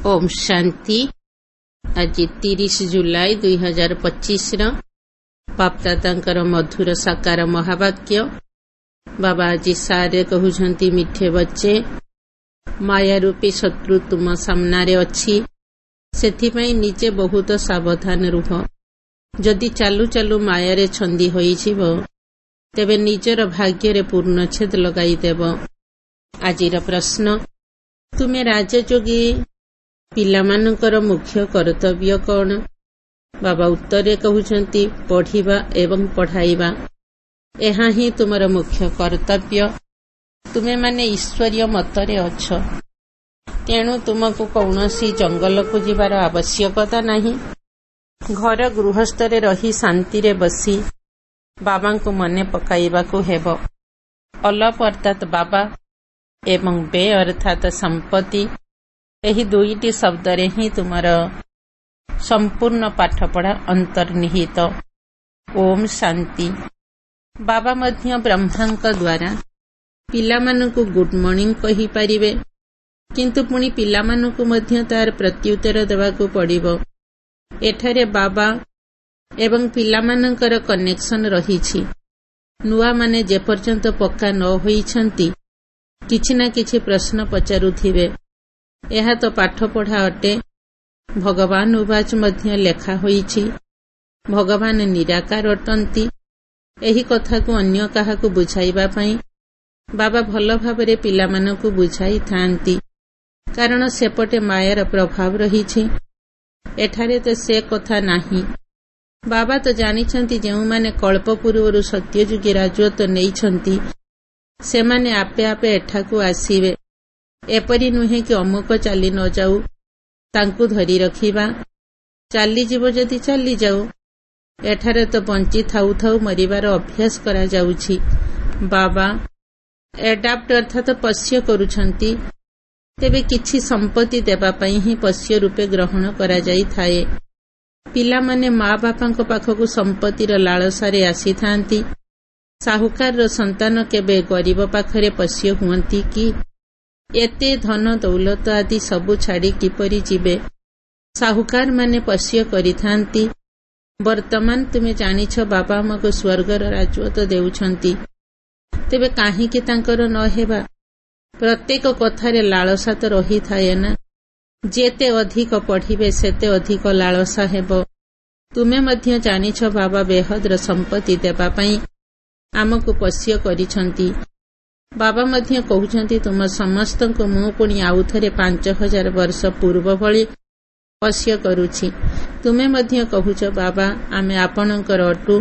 ओम शांति। आज 30 जुलाई 2025 बापदादा मधुर साकार महावाक्य। बाबा आज सारे कहउछंती मिठे बच्चे माया रूपी शत्रु तुम सामनारे अछि, सेथिपई निजे बहुत सावधान रुह। जदि चालू चालू मायारे छंदी होइछिब तेबे निजर भाग्यरे पूर्णछेद लगाई देब। आजिर प्रश्न, तुमे राजयोगी पिलामानकर मुख्य कर्तव्य कौन? बाबा उत्तरे कहउछंती पढ़िबा एवं पढ़ाइबा, एहा ही तुमर मुख्य कर्तव्य। तुमे माने ईश्वरीय मतरे अछ, तेणु तुमको कौनसी जंगल को जिबार आवश्यकता नहीं। घर गृहस्थरे रही शांति रे बसी बाबा को मने पकाइबा को हेब। अलप अर्थात बाबा एवं बे अर्थात संपत्ति, एही दुईटी शब्दरे ही तुमर संपूर्ण पाठपढ़ा अंतर्निहित। ओम शांति। बाबा मध्य ब्रह्मांक द्वारा पिलामानकु गुड मॉर्निंग कहि परिबे, किंतु पुणी पिलामानकु मध्य तार प्रत्युत्तर देबाकु पड़िबो। एठारे बाबा एवं पिलामानकर कनेक्शन रहिछि। नुआ माने जे पर्यंत पक्का न होइछंती किछि ना किछि प्रश्न पचारुथिबे। एहा तो पाठ पढ़ा अटे। भगवान उवाच मध्य लेखा होइछि, भगवान निराकार अटंती। एही कथा को अन्य काहाकु बुझाइबा पई बाबा भल भाबरे पिलामानकु बुझाई थांती, कारण सेपटे मायार प्रभाव रहिछि। एठारे तो से कथा नाही। बाबा तो जानिछंती जेउ माने कल्प पूर्वरु सत्ययुगी राजत्व नेइछंती सेमाने आपे आपे एठाकु आसीबे। एपरि नुहे कि अमुक चाली न जाऊ तांकु धरी रखिबा, चाली जीव जदि चाली जाऊ। एठारे तो बंची थाउ थाउ मरिबार अभ्यास करा जाउछि। बाबा एडाप्ट अर्थात पश्य करुछंती, तेबे किछि संपत्ति देबा पई ही पश्य रूपे ग्रहण करा जाई थाए। पिला माने माँ बापांको पाखकु संपत्तिर लालसारे आसी थांती। साहुकार संतान केबे गरीब पाखरे पश्य हुअंती कि? एते धन दौलत आदि सबु छाड़ी किपरि जीवे? साहुकार माने पश्य करिथांती। वर्तमान तुमे जानिछ बाबा मको स्वर्गर राजत्व देउछंती, तेबे काहीकि तांकर न हेबा? प्रत्येक कथारे लालसा तो रही थाए ना। जेते अधिक पढ़िबे सेते अधिक लालसा हेबो। तुमे मध्य जानिछ बाबा बेहद्र संपत्ति देबा पई आमको पश्य करिछंती। बाबा मध्य कहउछंती तुम समस्तको मु पुणी आउ थरे 5000 वर्ष पूर्व भली पश्य करुछि। तुमे मध्य कहउछ बाबा आमे आपणकर अटु,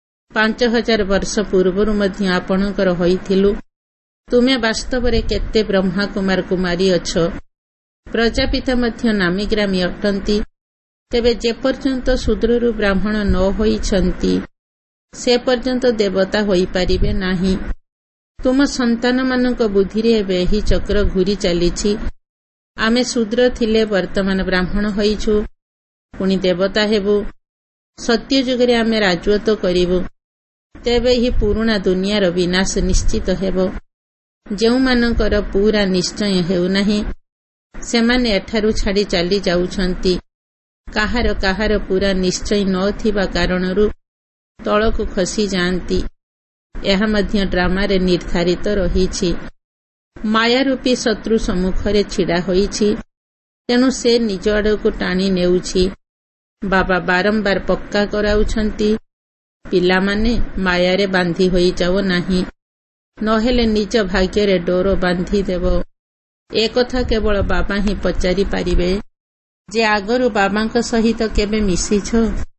5000 वर्ष पूर्वरु मध्य आपणकर होइथिलु। तुमे वास्तवरे केते ब्रह्मा कुमार कुमारी अछ। प्रजापिता मध्य नामी ग्रामी अटंती, तेबे जे पर्यंत शूद्ररु ब्राह्मण न होइछंती से पर्यंत देवता होई परिबे नाही। तुम संतान मानक बुद्धि रे एबे ही चक्र घुरी चलीछि। आमे शूद्र थिले वर्तमान ब्राह्मण होइछु, पुणी देवता हेबु। सत्य जुगरे आमे राजत्व करिबु, तेबे ही पुरुणा दुनियार विनाश निश्चित हेबो। जेउ मानकर पूरा निश्चय हेउ नाही सेमाने एठारु छाड़ी चली जाउछंती। काहार काहार पूरा निश्चय न थिबा कारणरु तळकु खसी जांती। एहा मध्य ड्रामारे निर्धारित रहिछि। माया रूपी शत्रु सम्मुखरे छिड़ा होइछि, तेणु से निज आडकु टाणी नेउछि। बाबा बारंबार पक्का कराउछंती, पिलामाने मायारे बांधी होई जाओ नाही, नहेले निज भाग्यरे डोर बांधी देबो। ए कथा केवल बाबा ही पचारि पारिबे जे आगरु बाबांक सहित केबे मिसिछ।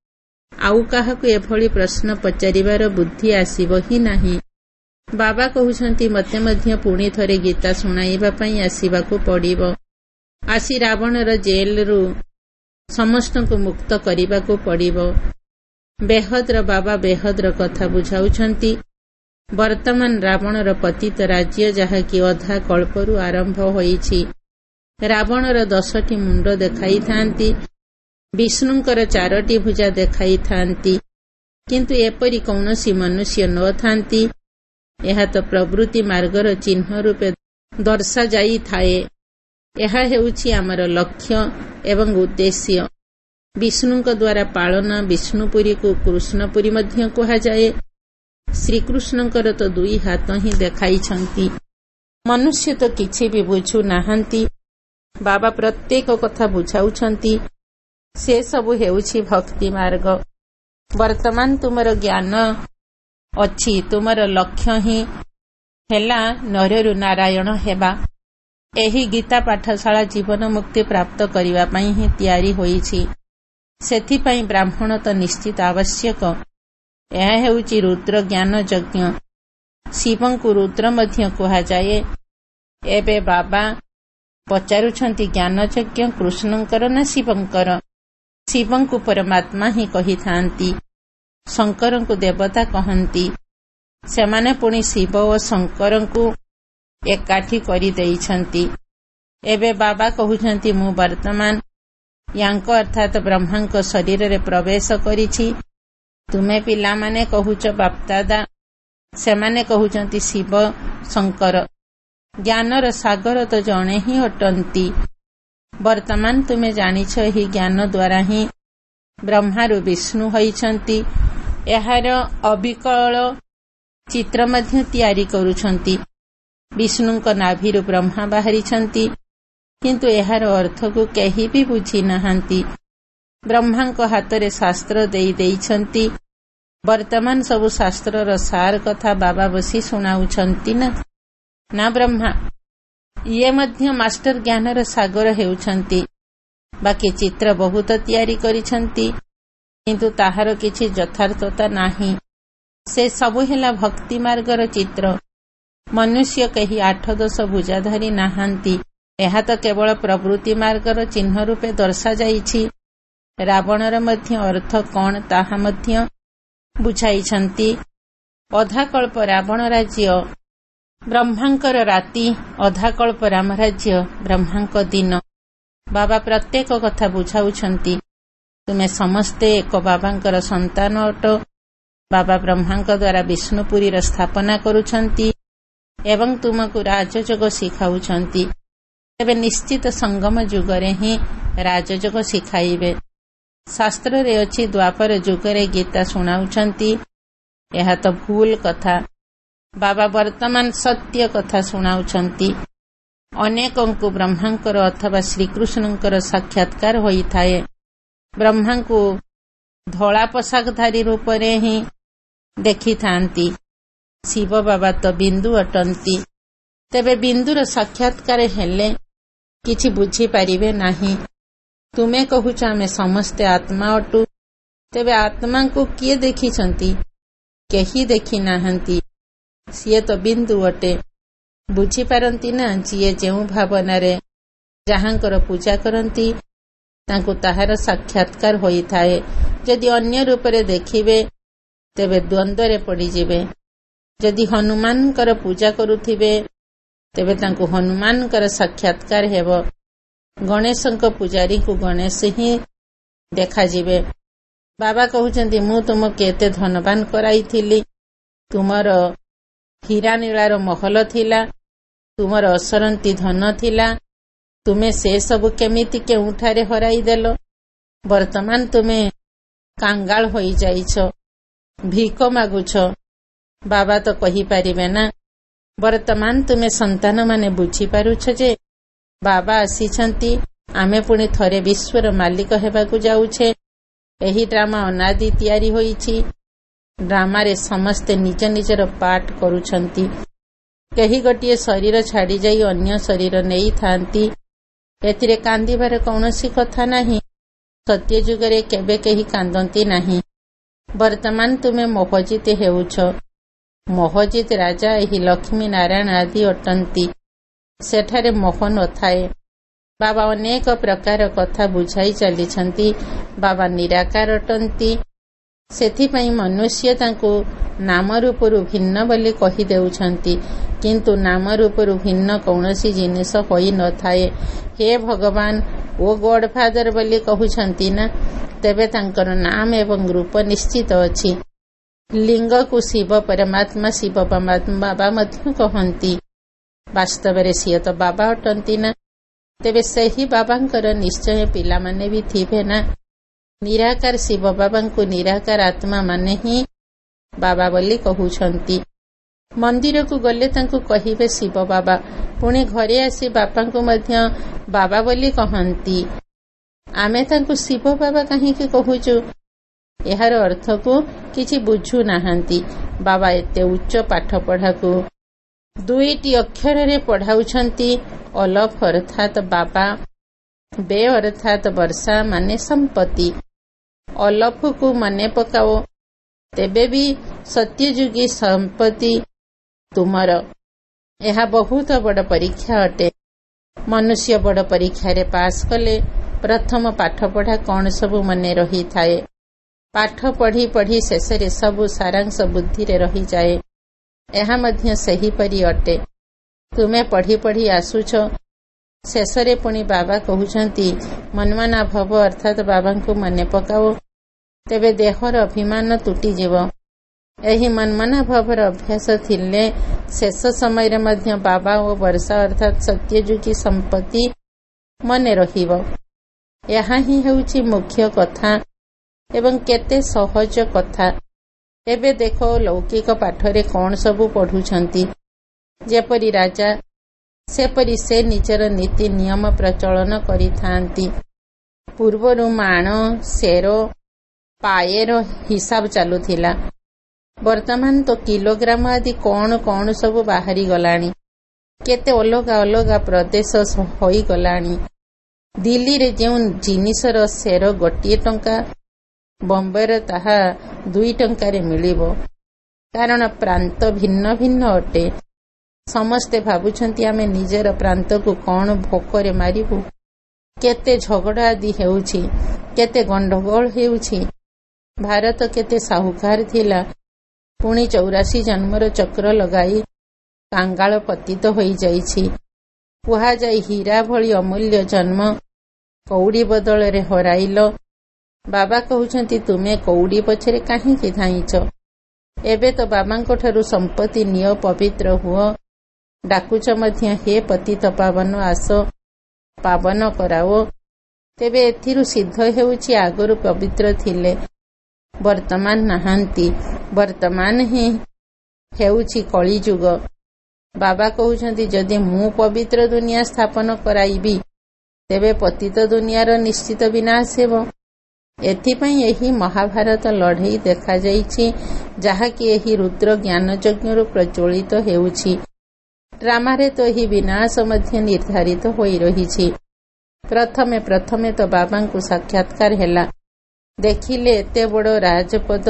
आउ काहाकु एभली प्रश्न पचारिबार बुद्धि आसीब ही नाही। बाबा कहउछंती मते मध्य पुणी थरे गीता सुनाइबा पई आसीबाकु पड़िबो। आसी रावणर जेलरु समस्तଙ୍କୁ मुक्त करिबाकु पड़िबो। बेहद्र बाबा बेहद्र कथा बुझाउछंती। वर्तमान रावणर पतित राज्य जहाकि अधा कल्परु आरंभ होइछि। रावणर 10टी मुंड देखाई थांती, विष्णुंकर 4टी भुजा देखाई थांती, किंतु एपरि कौनसी मनुष्य न थांती। एहा तो प्रवृत्ति मार्गर चिन्ह रूपे दर्शा जाई थाए। ଏହା ହେଉଛି ଆମର ଲକ୍ଷ୍ୟ ଏବଂ ଉଦ୍ଦେଶ୍ୟ। ବିଷ୍ଣୁଙ୍କ ଦ୍ୱାରା ପାଳନ ବିଷ୍ଣୁପୁରୀକୁ କୃଷ୍ଣପୁରୀ ମଧ୍ୟ କୁହାଯାଏ। ଶ୍ରୀକୃଷ୍ଣଙ୍କର ତ 2 ହାତ ହିଁ ଦେଖାଇଛନ୍ତି। ମନୁଷ୍ୟ ତ କିଛି ବି ବୁଝୁ ନାହାନ୍ତି। ବାବା ପ୍ରତ୍ୟେକ କଥା ବୁଝାଉଛନ୍ତି। ସେ ସବୁ ହେଉଛି ଭକ୍ତି ମାର୍ଗ। ବର୍ତ୍ତମାନ ତୁମର ଜ୍ଞାନ ଅଛି। ତୁମର ଲକ୍ଷ୍ୟ ହିଁ ହେଲା ନରରୁ ନାରାୟଣ ହେବା। ଏହି ଗୀତା ପାଠଶାଳା ଜୀବନ ମୁକ୍ତି ପ୍ରାପ୍ତ କରିବା ପାଇଁ ହିଁ ତିଆରି ହୋଇଛି। ସେଥିପାଇଁ ବ୍ରାହ୍ମଣ ତ ନିଶ୍ଚିତ ଆବଶ୍ୟକ। ଏହା ହେଉଛି ରୁଦ୍ର ଜ୍ଞାନ ଯଜ୍ଞ। ଶିବଙ୍କୁ ରୁଦ୍ର ମଧ୍ୟ କୁହାଯାଏ। ଏବେ ବାବା ପଚାରୁଛନ୍ତି ଜ୍ଞାନଯଜ୍ଞ କୃଷ୍ଣଙ୍କର ନା ଶିବଙ୍କର? ଶିବଙ୍କୁ ପରମାତ୍ମା ହିଁ କହିଥାନ୍ତି। ଶଙ୍କରଙ୍କୁ ଦେବତା କହନ୍ତି। ସେମାନେ ପୁଣି ଶିବ ଓ ଶଙ୍କରଙ୍କୁ ଏକାଠି କରିଦେଇଛନ୍ତି। ଏବେ ବାବା କହୁଛନ୍ତି ମୁଁ ବର୍ତ୍ତମାନ ୟାଙ୍କ ଅର୍ଥାତ୍ ବ୍ରହ୍ମାଙ୍କ ଶରୀରରେ ପ୍ରବେଶ କରିଛି। ତୁମେ ପିଲାମାନେ କହୁଛ ବାପ୍ଦାଦା। ସେମାନେ କହୁଛନ୍ତି ଶିବ ଶଙ୍କର। ଜ୍ଞାନର ସାଗର ତ ଜଣେ ହିଁ ଅଟନ୍ତି। ବର୍ତ୍ତମାନ ତୁମେ ଜାଣିଛ ଏହି ଜ୍ଞାନ ଦ୍ୱାରା ହିଁ ବ୍ରହ୍ମାରୁ ବିଷ୍ଣୁ ହୋଇଛନ୍ତି। ଏହାର ଅବିକଳ ଚିତ୍ର ମଧ୍ୟ ତିଆରି କରୁଛନ୍ତି। ବିଷ୍ଣୁଙ୍କ ନାଭିରୁ ବ୍ରହ୍ମା ବାହାରିଛନ୍ତି, କିନ୍ତୁ ଏହାର ଅର୍ଥକୁ କେହି ବି ବୁଝି ନାହାନ୍ତି। ବ୍ରହ୍ମାଙ୍କ ହାତରେ ଶାସ୍ତ୍ର ଦେଇଛନ୍ତି। ବର୍ତ୍ତମାନ ସବୁ ଶାସ୍ତ୍ରର ସାର କଥା ବାବା ବସି ଶୁଣାଉଛନ୍ତି ନା ବ୍ରହ୍ମା? ଇଏ ମଧ୍ୟ ମାଷ୍ଟର ଜ୍ଞାନର ସାଗର ହେଉଛନ୍ତି। ବାକି ଚିତ୍ର ବହୁତ ତିଆରି କରିଛନ୍ତି, କିନ୍ତୁ ତାହାର କିଛି ଯଥାର୍ଥତା ନାହିଁ। ସେ ସବୁ ହେଲା ଭକ୍ତି ମାର୍ଗର ଚିତ୍ର। ମନୁଷ୍ୟ କେହି 8-10 ଭୁଜା ଧରି ନାହାନ୍ତି। ଏହା ତ କେବଳ ପ୍ରବୃତ୍ତି ମାର୍ଗର ଚିହ୍ନ ରୂପେ ଦର୍ଶାଯାଇଛି। ରାବଣର ମଧ୍ୟ ଅର୍ଥ କଣ ତାହା ମଧ୍ୟ ବୁଝାଇଛନ୍ତି। ଅଧାକଳ୍ପ ରାବଣ ରାଜ୍ୟ ବ୍ରହ୍ମାଙ୍କର ରାତି, ଅଧାକଳ୍ପ ରାମ ରାଜ୍ୟ ବ୍ରହ୍ମାଙ୍କ ଦିନ। ବାବା ପ୍ରତ୍ୟେକ କଥା ବୁଝାଉଛନ୍ତି। ତୁମେ ସମସ୍ତେ ଏକ ବାବାଙ୍କର ସନ୍ତାନ ଅଟ। ବାବା ବ୍ରହ୍ମାଙ୍କ ଦ୍ୱାରା ବିଷ୍ଣୁପୁରୀର ସ୍ଥାପନା କରୁଛନ୍ତି ଏବଂ ତୁମକୁ ରାଜଯୋଗ ଶିଖାଉଛନ୍ତି। ତେବେ ନିଶ୍ଚିତ ସଙ୍ଗମ ଯୁଗରେ ହିଁ ରାଜଯୋଗ ଶିଖାଇବେ। ଶାସ୍ତ୍ରରେ ଅଛି ଦ୍ୱାପର ଯୁଗରେ ଗୀତା ଶୁଣାଉଛନ୍ତି। ଏହା ତ ଭୁଲ କଥା। ବାବା ବର୍ତ୍ତମାନ ସତ୍ୟ କଥା ଶୁଣାଉଛନ୍ତି। ଅନେକଙ୍କୁ ବ୍ରହ୍ମାଙ୍କର ଅଥବା ଶ୍ରୀକୃଷ୍ଣଙ୍କର ସାକ୍ଷାତକାର ହୋଇଥାଏ। ବ୍ରହ୍ମାଙ୍କୁ ଧଳା ପୋଷାକଧାରୀ ରୂପରେ ହିଁ ଦେଖିଥାନ୍ତି। ଶିବ ବାବା ତ ବିନ୍ଦୁ ଅଟନ୍ତି। ତେବେ ବିନ୍ଦୁର ସାକ୍ଷାତକାର ହେଲେ କିଛି ବୁଝିପାରିବେ ନାହିଁ। ତୁମେ କହୁଛ ଆମେ ସମସ୍ତେ ଆତ୍ମା ଅଟୁ। ତେବେ ଆତ୍ମାଙ୍କୁ କିଏ ଦେଖିଛନ୍ତି? କେହି ଦେଖି ନାହାନ୍ତି। ସିଏ ତ ବିନ୍ଦୁ ଅଟେ। ବୁଝିପାରନ୍ତି ନା? ଯିଏ ଯେଉଁ ଭାବନାରେ ଯାହାଙ୍କର ପୂଜା କରନ୍ତି ତାଙ୍କୁ ତାହାର ସାକ୍ଷାତକାର ହୋଇଥାଏ। ଯଦି ଅନ୍ୟ ରୂପରେ ଦେଖିବେ ତେବେ ଦ୍ୱନ୍ଦ୍ୱରେ ପଡ଼ିଯିବେ। ଯଦି ହନୁମାନଙ୍କର ପୂଜା କରୁଥିବେ ତେବେ ତାଙ୍କୁ ହନୁମାନଙ୍କର ସାକ୍ଷାତକାର ହେବ। ଗଣେଶଙ୍କ ପୂଜାରୀଙ୍କୁ ଗଣେଶ ହିଁ ଦେଖାଯିବେ। ବାବା କହୁଛନ୍ତି ମୁଁ ତୁମକୁ ଏତେ ଧନବାନ କରାଇଥିଲି। ତୁମର ହୀରା ନୀଳାର ମହଲ ଥିଲା। ତୁମର ଅସରନ୍ତି ଧନ ଥିଲା। ତୁମେ ସେ ସବୁ କେମିତି କେଉଁଠାରେ ହରାଇଦେଲ? ବର୍ତ୍ତମାନ ତୁମେ କାଙ୍ଗାଳ ହୋଇଯାଇଛ, ଭିକ ମାଗୁଛ। ବାବା ତ କହିପାରିବେ ନା। ବର୍ତ୍ତମାନ ତୁମେ ସନ୍ତାନମାନେ ବୁଝିପାରୁଛ ଯେ ବାବା ଆସିଛନ୍ତି। ଆମେ ପୁଣି ଥରେ ବିଶ୍ୱର ମାଲିକ ହେବାକୁ ଯାଉଛେ। ଏହି ଡ୍ରାମା ଅନାଦି ତିଆରି ହୋଇଛି। ଡ୍ରାମାରେ ସମସ୍ତେ ନିଜ ନିଜର ପାଠ କରୁଛନ୍ତି। କେହି ଗୋଟିଏ ଶରୀର ଛାଡ଼ିଯାଇ ଅନ୍ୟ ଶରୀର ନେଇଥାନ୍ତି। ଏଥିରେ କାନ୍ଦିବାର କୌଣସି କଥା ନାହିଁ। ସତ୍ୟ ଯୁଗରେ କେବେ କେହି କାନ୍ଦନ୍ତି ନାହିଁ। ବର୍ତ୍ତମାନ ତୁମେ ମୋହଜିତ ହେଉଛ। ମୋହଜିତ ରାଜା ଏହି ଲକ୍ଷ୍ମୀ ନାରାୟଣ ଆଦି ଅଟନ୍ତି। ସେଠାରେ ମୋହ ନଥାଏ। ବାବା ଅନେକ ପ୍ରକାର କଥା ବୁଝାଇ ଚାଲିଛନ୍ତି। ବାବା ନିରାକାର ଅଟନ୍ତି। ସେଥିପାଇଁ ମନୁଷ୍ୟ ତାଙ୍କୁ ନାମ ରୂପରୁ ଭିନ୍ନ ବୋଲି କହିଦେଉଛନ୍ତି, କିନ୍ତୁ ନାମ ରୂପରୁ ଭିନ୍ନ କୌଣସି ଜିନିଷ ହୋଇନଥାଏ। ହେ ଭଗବାନ ଓ ଗଡ୍ ଫାଦର ବୋଲି କହୁଛନ୍ତି ନା, ତେବେ ତାଙ୍କର ନାମ ଏବଂ ରୂପ ନିଶ୍ଚିତ ଅଛି। ଲିଙ୍ଗକୁ ଶିବ ପରମାତ୍ମା ଶିବ ବାବା ମଧ୍ୟ କହନ୍ତି। ବାସ୍ତବରେ ସିଏ ତ ବାବା ଅଟନ୍ତି ନା। ତେବେ ସେହି ବାବାଙ୍କର ନିଶ୍ଚୟ ପିଲାମାନେ ବି ଥିବେ ନା। ନିରାକାର ଶିବ ବାବାଙ୍କୁ ନିରାକାର ଆତ୍ମା ମାନେ ହିଁ ବାବା ବୋଲି କହୁଛନ୍ତି। ମନ୍ଦିରକୁ ଗଲେ ତାଙ୍କୁ କହିବେ ଶିବ ବାବା, ପୁଣି ଘରେ ଆସି ବାପାଙ୍କୁ ମଧ୍ୟ ବାବା ବୋଲି କହନ୍ତି। ଆମେ ତାଙ୍କୁ ଶିବ ବାବା କାହିଁକି କହୁଛୁ? ଏହାର ଅର୍ଥକୁ କିଛି ବୁଝୁନାହାନ୍ତି। ବାବା ଏତେ ଉଚ୍ଚ ପାଠ ପଢ଼ାକୁ 2ଟି ଅକ୍ଷରରେ ପଢ଼ାଉଛନ୍ତି। ଅଲଫ ଅର୍ଥାତ୍ ବାବା, ବେ ଅର୍ଥାତ୍ ବର୍ଷା ମାନେ ସମ୍ପତ୍ତି। ଅଲଫକୁ ମନେ ପକାଅ, ତେବେ ବି ସତ୍ୟଯୁଗୀ ସମ୍ପତ୍ତି ତୁମର। ଏହା ବହୁତ ବଡ଼ ପରୀକ୍ଷା ଅଟେ। ମନୁଷ୍ୟ ବଡ଼ ପରୀକ୍ଷାରେ ପାସ୍ କଲେ ପ୍ରଥମ ପାଠପଢ଼ା କ'ଣ ସବୁ ମନେ ରହିଥାଏ। ପାଠ ପଢ଼ି ପଢ଼ି ଶେଷରେ ସବୁ ସାରାଂଶ ବୁଦ୍ଧିରେ ରହିଯାଏ। ଏହା ମଧ୍ୟ ସେହିପରି ଅଟେ। ତୁମେ ପଢ଼ି ପଢ଼ି ଆସୁଛ, ଶେଷରେ ପୁଣି ବାବା କହୁଛନ୍ତି ମନ୍ମନା ଭବ ଅର୍ଥାତ୍ ବାବାଙ୍କୁ ମନେ ପକାଅ, ତେବେ ଦେହର ଅଭିମାନ ତୁଟିଯିବ। ଏହି ମନ୍ମନା ଭବର ଅଭ୍ୟାସ ଥିଲେ ଶେଷ ସମୟରେ ମଧ୍ୟ ବାବା ଓ ବର୍ଷା ଅର୍ଥାତ୍ ସତ୍ୟଯୁଗୀ ସମ୍ପତ୍ତି ମନେ ରହିବ। ଏହା ହିଁ ହେଉଛି ମୁଖ୍ୟ କଥା ଏବଂ କେତେ ସହଜ କଥା। ଏବେ ଦେଖ ଲୌକିକ ପାଠରେ କ'ଣ ସବୁ ପଢ଼ୁଛନ୍ତି। ଯେପରି ରାଜା ସେପରି ସେ ନିଜର ନୀତି ନିୟମ ପ୍ରଚଳନ କରିଥାନ୍ତି। ପୂର୍ବରୁ ମାଣ, ସେର, ପାଏର ହିସାବ ଚାଲୁଥିଲା। ବର୍ତ୍ତମାନ ତ କିଲୋଗ୍ରାମ ଆଦି କ'ଣ କ'ଣ ସବୁ ବାହାରିଗଲାଣି। କେତେ ଅଲଗା ଅଲଗା ପ୍ରଦେଶ ହୋଇଗଲାଣି। ଦିଲ୍ଲୀରେ ଯେଉଁ ଜିନିଷର ସେର 1 ଟଙ୍କା, ବମ୍ବେରେ ତାହା 2 ଟଙ୍କାରେ ମିଳିବ। କାରଣ ପ୍ରାନ୍ତ ଭିନ୍ନ ଭିନ୍ନ ଅଟେ। ସମସ୍ତେ ଭାବୁଛନ୍ତି ଆମେ ନିଜର ପ୍ରାନ୍ତକୁ କ'ଣ ଭୋକରେ ମାରିବୁ। କେତେ ଝଗଡ଼ା ଆଦି ହେଉଛି, କେତେ ଗଣ୍ଡଗୋଳ ହେଉଛି। ଭାରତ କେତେ ସାହୁକାର ଥିଲା, ପୁଣି 84 ଜନ୍ମର ଚକ୍ର ଲଗାଇ କାଙ୍ଗାଳ ପତିତ ହୋଇଯାଇଛି। କୁହାଯାଏ ହୀରା ଭଳି ଅମୂଲ୍ୟ ଜନ୍ମ କଉଡ଼ି ବଦଳରେ ହରାଇଲ। ବାବା କହୁଛନ୍ତି ତୁମେ କଉଡ଼ି ପଛରେ କାହିଁକି ଧାଇଁଛ? ଏବେ ତ ବାବାଙ୍କଠାରୁ ସମ୍ପତ୍ତି ନିଅ, ପବିତ୍ର ହୁଅ। ଡାକୁଛ ମଧ୍ୟ, ହେ ପତିତ ପାବନ ଆସ, ପାବନ କରାଓ। ତେବେ ଏଥିରୁ ସିଦ୍ଧ ହେଉଛି ଆଗରୁ ପବିତ୍ର ଥିଲେ, ବର୍ତ୍ତମାନ ନାହାନ୍ତି। ବର୍ତ୍ତମାନ ହିଁ ହେଉଛି କଳିଯୁଗ। ବାବା କହୁଛନ୍ତି ଯଦି ମୁଁ ପବିତ୍ର ଦୁନିଆ ସ୍ଥାପନ କରାଇବି, ତେବେ ପତିତ ଦୁନିଆର ନିଶ୍ଚିତ ବିନାଶ ହେବ। ଏଥିପାଇଁ ଏହି ମହାଭାରତ ଲଢ଼େଇ ଦେଖାଯାଇଛି, ଯାହାକି ଏହି ରୁଦ୍ର ଜ୍ଞାନ ଯଜ୍ଞରୁ ପ୍ରଜ୍ୱଳିତ ହେଉଛି। ଡ୍ରାମାରେ ତ ଏହି ବିନାଶ ମଧ୍ୟ ନିର୍ଦ୍ଧାରିତ ହୋଇ ରହିଛି। ପ୍ରଥମେ ତ ବାବାଙ୍କୁ ସାକ୍ଷାତକାର ହେଲା। ଦେଖିଲେ ଏତେ ବଡ଼ ରାଜପଦ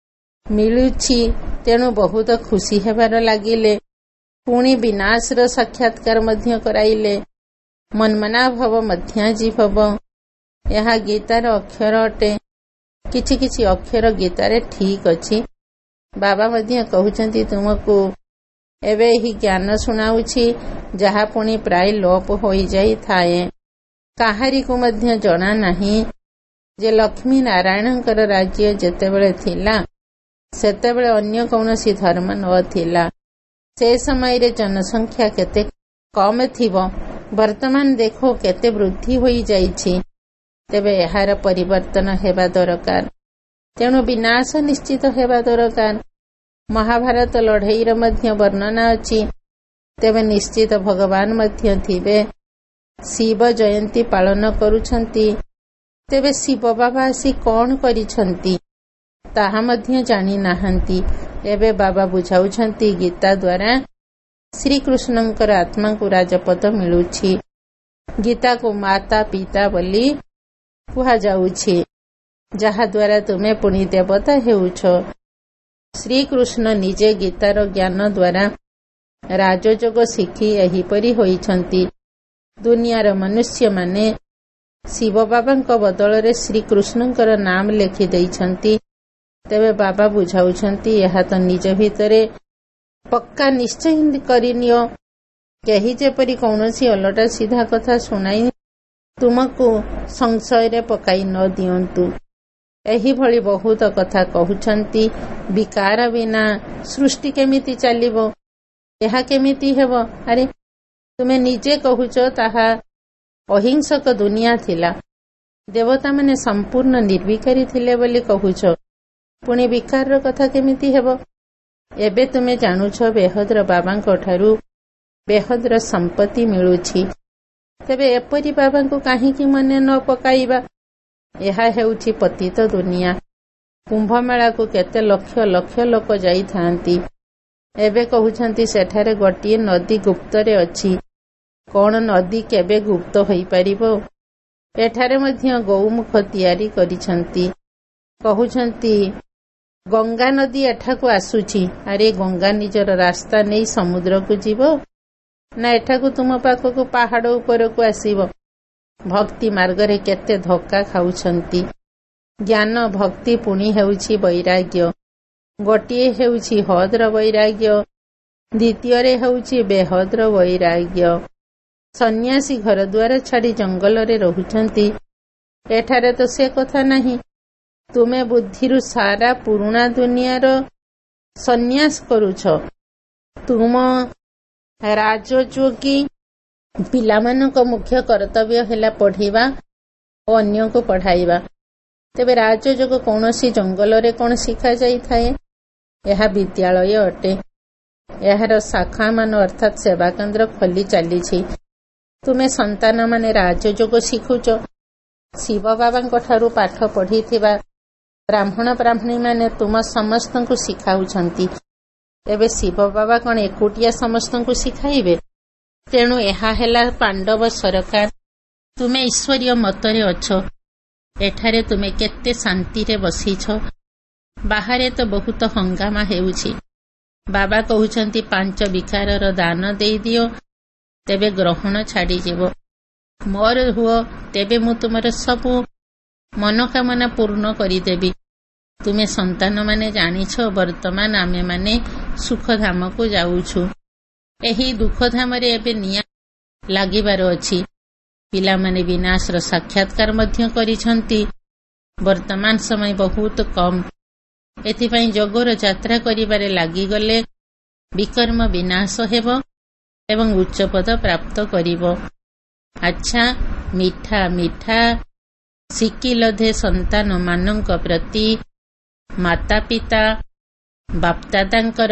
ମିଳୁଛି, ତେଣୁ ବହୁତ ଖୁସି ହେବାର ଲାଗିଲେ। ପୁଣି ବିନାଶର ସାକ୍ଷାତକାର ମଧ୍ୟ କରାଇଲେ। ମନ୍ମନା ଭବ ମଧ୍ୟାଜି ଭବ, ଏହା ଗୀତାର ଅକ୍ଷର ଅଟେ। କିଛି କିଛି ଅକ୍ଷର ଗୀତାରେ ଠିକ୍ ଅଛି। ବାବା ମଧ୍ୟ କହୁଛନ୍ତି ତୁମକୁ ଏବେ ଏହି ଜ୍ଞାନ ଶୁଣାଉଛି, ଯାହା ପୁଣି ପ୍ରାୟ ଲୋପ ହୋଇଯାଇଥାଏ। କାହାରିକୁ ମଧ୍ୟ ଜଣା ନାହିଁ ଯେ ଲକ୍ଷ୍ମୀ ନାରାୟଣଙ୍କର ରାଜ୍ୟ ଯେତେବେଳେ ଥିଲା, ସେତେବେଳେ ଅନ୍ୟ କୌଣସି ଧର୍ମ ନଥିଲା। ସେ ସମୟରେ ଜନସଂଖ୍ୟା କେତେ କମ୍ ଥିବ। ବର୍ତ୍ତମାନ ଦେଖ କେତେ ବୃଦ୍ଧି ହୋଇଯାଇଛି। ତେବେ ଏହାର ପରିବର୍ତ୍ତନ ହେବା ଦରକାର। ତେଣୁ ବିନାଶ ନିଶ୍ଚିତ ହେବା ଦରକାର। ମହାଭାରତ ଲଢ଼େଇର ମଧ୍ୟ ବର୍ଣ୍ଣନା ଅଛି। ତେବେ ନିଶ୍ଚିତ ଭଗବାନ ମଧ୍ୟ ଥିବେ। ଶିବ ଜୟନ୍ତୀ ପାଳନ କରୁଛନ୍ତି। ତେବେ ଶିବ ବାବା ଆସି କ'ଣ କରିଛନ୍ତି ତାହା ମଧ୍ୟ ଜାଣିନାହାନ୍ତି। ଏବେ ବାବା ବୁଝାଉଛନ୍ତି ଗୀତା ଦ୍ୱାରା ଶ୍ରୀକୃଷ୍ଣଙ୍କର ଆତ୍ମାଙ୍କୁ ରାଜପଦ ମିଳୁଛି। ଗୀତାକୁ ମାତା ପିତା ବୋଲି କୁହାଯାଉଛି, ଯାହାଦ୍ୱାରା ତୁମେ ପୁଣି ଦେବତା ହେଉଛ। ଶ୍ରୀକୃଷ୍ଣ ନିଜେ ଗୀତାର ଜ୍ଞାନ ଦ୍ୱାରା ରାଜଯୋଗ ଶିଖି ଏହିପରି ହୋଇଛନ୍ତି। ଦୁନିଆର ମନୁଷ୍ୟମାନେ ଶିବ ବାବାଙ୍କ ବଦଳରେ ଶ୍ରୀକୃଷ୍ଣଙ୍କର ନାମ ଲେଖି ଦେଇଛନ୍ତି। ତେବେ ବାବା ବୁଝାଉଛନ୍ତି ଏହା ତ ନିଜ ଭିତରେ ପକ୍କା ନିଶ୍ଚୟ କରିନିଅ। କେହି ଯେପରି କୌଣସି ଓଲଟା ସିଧା କଥା ଶୁଣାଇ ତୁମକୁ ସଂଶୟରେ ପକାଇ ନ ଦିଅନ୍ତୁ। ଏହିଭଳି ବହୁତ କଥା କହୁଛନ୍ତି। ବିକାର ବିନା ସୃଷ୍ଟି କେମିତି ଚାଲିବ? ଏହା କେମିତି ହେବ? ଆରେ ତୁମେ ନିଜେ କହୁଛ ତାହା ଅହିଂସକ ଦୁନିଆ ଥିଲା। ଦେବତାମାନେ ସମ୍ପୂର୍ଣ୍ଣ ନିର୍ବିକାରୀ ଥିଲେ ବୋଲି କହୁଛ, ପୁଣି ବିକାରର କଥା କେମିତି ହେବ? ଏବେ ତୁମେ ଜାଣୁଛ ବେହଦର ବାବାଙ୍କ ଠାରୁ ବେହଦର ସମ୍ପତ୍ତି ମିଳୁଛି। ତେବେ ଏପରି ବାବାଙ୍କୁ କାହିଁକି ମନେ ନ ପକାଇବା? ଏହା ହେଉଛି ପତିତ ଦୁନିଆ। କୁମ୍ଭମେଳାକୁ କେତେ ଲକ୍ଷ ଲକ୍ଷ ଲୋକ ଯାଇଥାନ୍ତି। ଏବେ କହୁଛନ୍ତି ସେଠାରେ ଗୋଟିଏ ନଦୀ ଗୁପ୍ତରେ ଅଛି। କଣ ନଦୀ କେବେ ଗୁପ୍ତ ହୋଇପାରିବ? ଏଠାରେ ମଧ୍ୟ ଗୌମୁଖ ତିଆରି କରିଛନ୍ତି। କହୁଛନ୍ତି ଗଙ୍ଗା ନଦୀ ଏଠାକୁ ଆସୁଛି। ଆରେ ଗଙ୍ଗା ନିଜର ରାସ୍ତା ନେଇ ସମୁଦ୍ରକୁ ଯିବ ନା ଏଠାକୁ ତୁମ ପାଖକୁ ପାହାଡ଼ ଉପରକୁ ଆସିବ? ଭକ୍ତି ମାର୍ଗରେ କେତେ ଧକ୍କା ଖାଉଛନ୍ତି। ଜ୍ଞାନ ଭକ୍ତି ପୁଣି ହେଉଛି ବୈରାଗ୍ୟ। ଗୋଟିଏ ହେଉଛି ହଦ୍ର ବୈରାଗ୍ୟ, ଦ୍ୱିତୀୟରେ ହେଉଛି ବେହଦ୍ର ବୈରାଗ୍ୟ। ସନ୍ନ୍ୟାସୀ ଘରଦ୍ୱାର ଛାଡ଼ି ଜଙ୍ଗଲରେ ରହୁଛନ୍ତି। ଏଠାରେ ତ ସେ କଥା ନାହିଁ। ତୁମେ ବୁଦ୍ଧିରୁ ସାରା ପୁରୁଣା ଦୁନିଆର ସନ୍ନ୍ୟାସ କରୁଛ। ତୁମ ରାଜଯୋଗୀ ପିଲାମାନଙ୍କ ମୁଖ୍ୟ କର୍ତ୍ତବ୍ୟ ହେଲା ପଢ଼ିବା ଓ ଅନ୍ୟକୁ ପଢ଼ାଇବା। ତେବେ ରାଜଯୋଗ କୌଣସି ଜଙ୍ଗଲରେ କଣ ଶିଖାଯାଇଥାଏ? ଏହା ବିଦ୍ୟାଳୟ ଅଟେ। ଏହାର ଶାଖାମାନ ଅର୍ଥାତ୍ ସେବାକେନ୍ଦ୍ର ଖୋଲି ଚାଲିଛି। ତୁମେ ସନ୍ତାନମାନେ ରାଜଯୋଗ ଶିଖୁଛ। ଶିବ ବାବାଙ୍କ ଠାରୁ ପାଠ ପଢ଼ିଥିବା ବ୍ରାହ୍ମଣ ବ୍ରାହ୍ମଣୀମାନେ ତୁମ ସମସ୍ତଙ୍କୁ ଶିଖାଉଛନ୍ତି। ଏବେ ଶିବ ବାବା କଣ ଏକୁଟିଆ ସମସ୍ତଙ୍କୁ ଶିଖାଇବେ? ତେଣୁ ଏହା ହେଲା ପାଣ୍ଡବ ସରକାର। ତୁମେ ଈଶ୍ୱରୀୟ ମତରେ ଅଛ। ଏଠାରେ ତୁମେ କେତେ ଶାନ୍ତିରେ ବସିଛ। ବାହାରେ ତ ବହୁତ ହଙ୍ଗାମା ହେଉଛି। ବାବା କହୁଛନ୍ତି 5 ବିକାରର ଦାନ ଦେଇଦିଅ, ତେବେ ଗ୍ରହଣ ଛାଡ଼ିଯିବ। ମୋର ହୁଅ, ତେବେ ମୁଁ ତୁମର ସବୁ ମନୋକାମନା ପୂର୍ଣ୍ଣ କରିଦେବି। ତୁମେ ସନ୍ତାନମାନେ ଜାଣିଛ ବର୍ତ୍ତମାନ ଆମେମାନେ ସୁଖଧାମକୁ ଯାଉଛୁ। ଏହି ଦୁଃଖଧାମରେ ଏବେ ନିଆଁ ଲାଗିବାର ଅଛି। ପିଲାମାନେ ବିନାଶର ସାକ୍ଷାତକାର ମଧ୍ୟ କରିଛନ୍ତି। ବର୍ତ୍ତମାନ ସମୟ ବହୁତ କମ୍। ଏଥିପାଇଁ ଯୋଗର ଯାତ୍ରା କରିବାରେ ଲାଗିଗଲେ ବିକର୍ମ ବିନାଶ ହେବ ଏବଂ ଉଚ୍ଚପଦ ପ୍ରାପ୍ତ କରିବ। ଆଚ୍ଛା, ମିଠା ମିଠା ଶିକିଲଧେ ସନ୍ତାନମାନଙ୍କ ପ୍ରତି ମାତା ପିତା ବାପଦାଦାଙ୍କର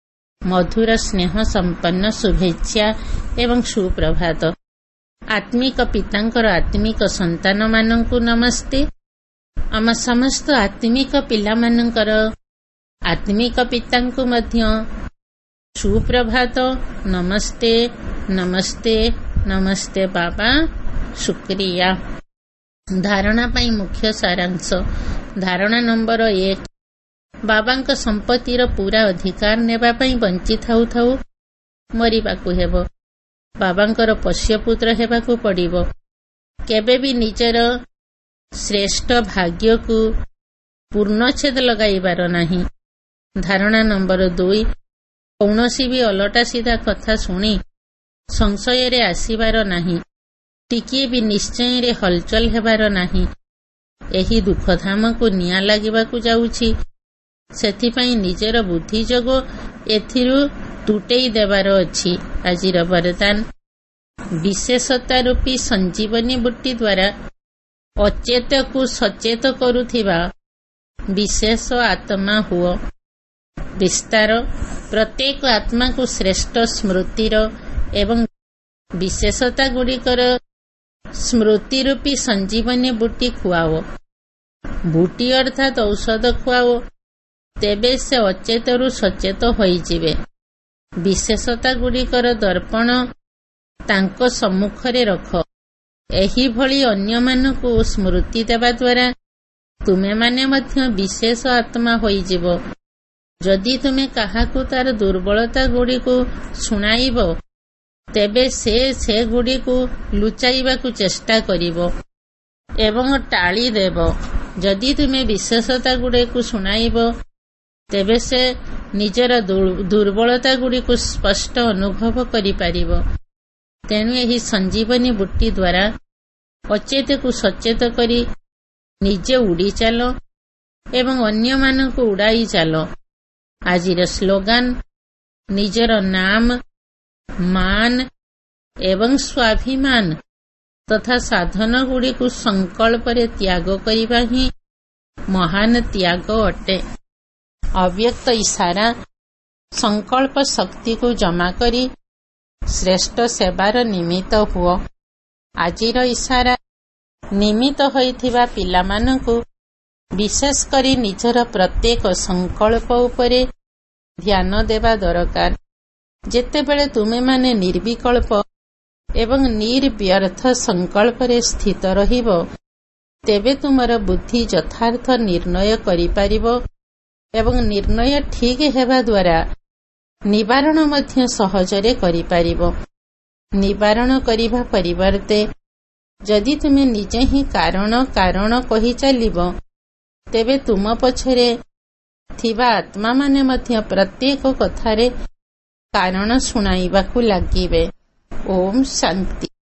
ମଧୁର ସ୍ନେହ ସମ୍ପନ୍ନ ଶୁଭେଚ୍ଛା ଏବଂ ସୁପ୍ରଭାତ। ଆତ୍ମିକ ପିତାଙ୍କର ଆତ୍ମିକ ସନ୍ତାନମାନଙ୍କୁ ନମସ୍ତେ। ଆମ ସମସ୍ତ ଆତ୍ମିକ ପିଲାମାନଙ୍କର ଆତ୍ମିକ ପିତାଙ୍କୁ ମଧ୍ୟ ସୁପ୍ରଭାତ। ନମସ୍ତେ ନମସ୍ତେ ନମସ୍ତେ ବାବା, ଶୁକ୍ରିୟା। ଧାରଣା ପାଇଁ ମୁଖ୍ୟ ସାରାଂଶ। ଧାରଣା ନମ୍ବର 1, ବାବାଙ୍କ ସମ୍ପତ୍ତିର ପୂରା ଅଧିକାର ନେବା ପାଇଁ ବଞ୍ଚିଥାଉ ଥାଉ ମରିବାକୁ ହେବ। ବାବାଙ୍କର ପୋଷ୍ୟପୁତ୍ର ହେବାକୁ ପଡ଼ିବ। କେବେ ବି ନିଜର ଶ୍ରେଷ୍ଠ ଭାଗ୍ୟକୁ ପୂର୍ଣ୍ଣଚ୍ଛେଦ ଲଗାଇବାର ନାହିଁ। ଧାରଣା ନମ୍ବର 2, କୌଣସି ବି ଓଲଟା ସିଧା କଥା ଶୁଣି ସଂଶୟରେ ଆସିବାର ନାହିଁ। ଟିକିଏ ବି ନିଶ୍ଚୟରେ ହଲଚଲ ହେବାର ନାହିଁ। ଏହି ଦୁଃଖଧାମକୁ ନିଆଁ ଲାଗିବାକୁ ଯାଉଛି। ସେଥିପାଇଁ ନିଜର ବୁଦ୍ଧି ଯୋଗ ଏଥିରୁ ତୁଟେଇ ଦେବାର ଅଛି। ଆଜିର ବରଦାନ, ବିଶେଷତା ରୂପୀ ସଞ୍ଜୀବନୀ ବୁଟି ଦ୍ୱାରା ଅଚେତକୁ ସଚେତ କରୁଥିବା ବିଶେଷ ଆତ୍ମା ହୁଅ। ବିସ୍ତାର, ପ୍ରତ୍ୟେକ ଆତ୍ମାକୁ ଶ୍ରେଷ୍ଠ ସ୍ମୃତିର ଏବଂ ବିଶେଷତା ଗୁଡ଼ିକର ସ୍ମୃତି ରୂପୀ ସଞ୍ଜୀବନୀ ବୁଟି ଖୁଆଅ। ବୁଟି ଅର୍ଥାତ୍ ଔଷଧ ଖୁଆଅ, ତେବେ ସେ ଅଚେତରୁ ସଚେତ ହୋଇଯିବେ। ବିଶେଷତା ଗୁଡ଼ିକର ଦର୍ପଣ ତାଙ୍କ ସମ୍ମୁଖରେ ରଖ। ଏହିଭଳି ଅନ୍ୟମାନଙ୍କୁ ସ୍ମୃତି ଦେବା ଦ୍ୱାରା ତୁମେମାନେ ମଧ୍ୟ ବିଶେଷ ଆତ୍ମା ହୋଇଯିବ। ଯଦି ତୁମେ କାହାକୁ ତାର ଦୁର୍ବଳତା ଗୁଡ଼ିକୁ ଶୁଣାଇବ, ତେବେ ସେ ସେଗୁଡ଼ିକୁ ଲୁଚାଇବାକୁ ଚେଷ୍ଟା କରିବ ଏବଂ ଟାଳି ଦେବ। ଯଦି ତୁମେ ବିଶେଷତା ଗୁଡ଼ିକୁ ଶୁଣାଇବ, ତେବେ ସେ ନିଜର ଦୁର୍ବଳତା ଗୁଡ଼ିକୁ ସ୍ପଷ୍ଟ ଅନୁଭବ କରିପାରିବ। ତେଣୁ ଏହି ସଞ୍ଜୀବନୀ ବୁଟି ଦ୍ୱାରା ଅଚେତକୁ ସଚେତ କରି ନିଜେ ଉଡ଼ି ଚାଲ ଏବଂ ଅନ୍ୟମାନଙ୍କୁ ଉଡ଼ାଇ ଚାଲ। ଆଜିର ସ୍ଲୋଗାନ, ନିଜର ନାମ, ମାନ ଏବଂ ସ୍ୱାଭିମାନ ତଥା ସାଧନଗୁଡ଼ିକୁ ସଂକଳ୍ପରେ ତ୍ୟାଗ କରିବା ହିଁ ମହାନ ତ୍ୟାଗ ଅଟେ। ଅବ୍ୟକ୍ତ ଇଶାରା ସଂକଳ୍ପ ଶକ୍ତିକୁ ଜମା କରି ଶ୍ରେଷ୍ଠ ସେବାର ନିମିତ୍ତ ହୁଅ। ଆଜିର ଇଶାରା ନିମିତ୍ତ ହୋଇଥିବା ପିଲାମାନଙ୍କୁ ବିଶେଷ କରି ନିଜର ପ୍ରତ୍ୟେକ ସଂକଳ୍ପ ଉପରେ ଧ୍ୟାନ ଦେବା ଦରକାର। ଯେତେବେଳେ ତୁମେମାନେ ନିର୍ବିକଳ୍ପ ଏବଂ ନିର୍ବ୍ୟର୍ଥ ସଂକଳ୍ପରେ ସ୍ଥିତ ରହିବ, ତେବେ ତୁମର ବୁଦ୍ଧି ଯଥାର୍ଥ ନିର୍ଣ୍ଣୟ କରିପାରିବ ଏବଂ ନିର୍ଣ୍ଣୟ ଠିକ୍ ହେବା ଦ୍ୱାରା ନିବାରଣ ମଧ୍ୟ ସହଜରେ କରିପାରିବ। ନିବାରଣ କରିବା ପରିବର୍ତ୍ତେ ଯଦି ତୁମେ ନିଜେ ହିଁ କାରଣ କହି ଚାଲିବ, ତେବେ ତୁମ ପଛରେ ଥିବା ଆତ୍ମାମାନେ ମଧ୍ୟ ପ୍ରତ୍ୟେକ କଥାରେ କାରଣ ଶୁଣାଇବାକୁ ଲାଗିବେ। ଓମ୍ ଶାନ୍ତି।